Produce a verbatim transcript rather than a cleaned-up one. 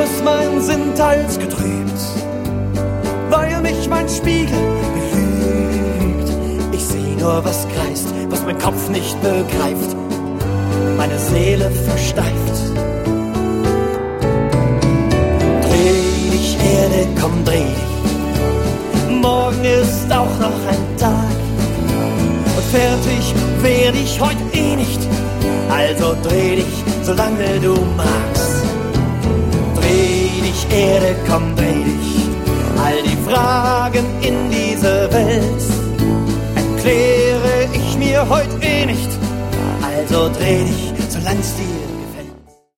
ist mein Sinn teils getrübt, weil mich mein Spiegel belügt. Ich seh nur, was kreist, was mein Kopf nicht begreift, meine Seele versteift. Dreh dich, Erde, komm, dreh dich, morgen ist auch noch ein Tag. Und fertig werd ich heute eh nicht, also dreh dich, solange du magst. Dreh dich, Erde, komm, dreh dich, all die Fragen in dieser Welt erkläre ich mir heute eh nicht, also dreh dich, solang's dir